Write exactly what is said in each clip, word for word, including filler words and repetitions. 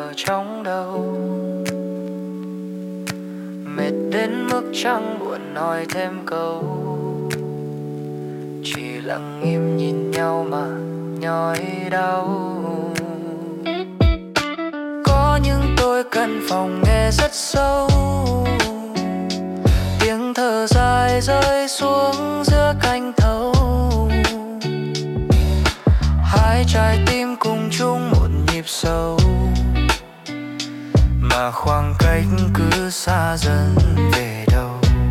ở trong đầu. Mệt đến mức chẳng buồn nói thêm câu, chỉ lặng im nhìn nhau mà nhói đau. Có những tôi cần phòng nghe rất sâu, tiếng thở dài rơi xuống giữa cánh thâu. Hai trái tim cùng chung một nhịp sâu, mà khoảng cách cứ xa dần về đâu.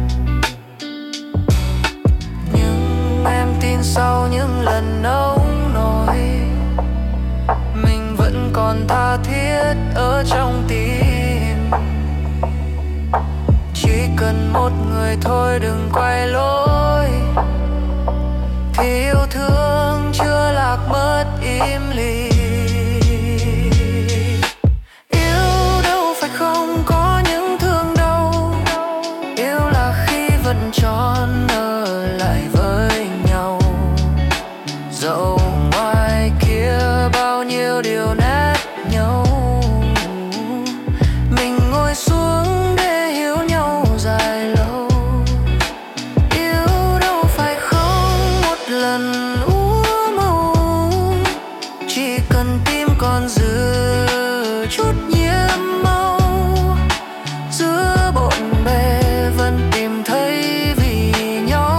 Nhưng em tin sau những lần nấu nổi, mình vẫn còn tha thiết ở trong tim. Chỉ cần một người thôi đừng quay lối, thì yêu thương chưa lạc mất im lìm. Yêu đâu phải không có những thương đâu, yêu là khi vẫn tròn ở lại với nhau. Dẫu ngoài kia bao nhiêu điều nát nhau, mình ngồi xuống để hiểu nhau dài lâu. Yêu đâu phải không một lần úa màu, chỉ cần tim còn giữ chút nhiễm màu. Giữa bộn bề vẫn tìm thấy vì nhau,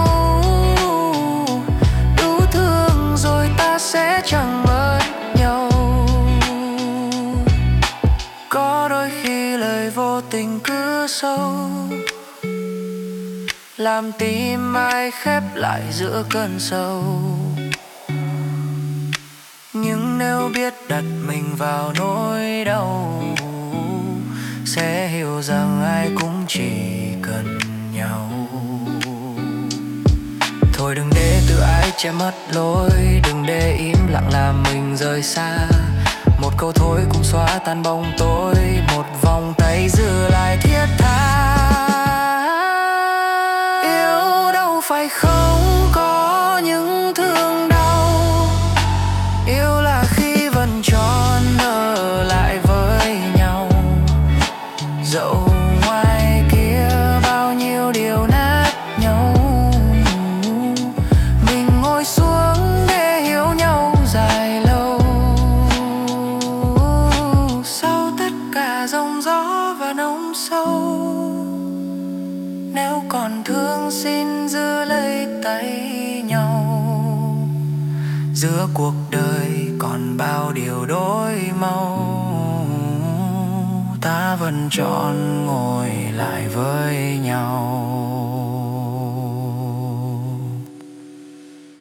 đủ thương rồi ta sẽ chẳng mất nhau. Có đôi khi lời vô tình cứ sâu, làm tim ai khép lại giữa cơn sâu. Nhưng nếu biết đặt mình vào nỗi đau, sẽ hiểu rằng ai cũng chỉ cần nhau. Thôi đừng để tự ái che mất lối, đừng để im lặng làm mình rời xa. Một câu thôi cũng xóa tan bóng tối, một vòng tay giữ lại thiết tha. Yêu đâu phải không có những thương đau, yêu là khi vẫn tròn ở lại với nhau. Dẫu ngoài kia bao nhiêu điều nát nhau, mình ngồi xuống để hiểu nhau dài lâu. Sau tất cả giông gió và nông sâu, nếu còn thương xin giữ lấy tay nhau. Giữa cuộc đời còn bao điều đổi màu, ta vẫn chọn ngồi lại với nhau.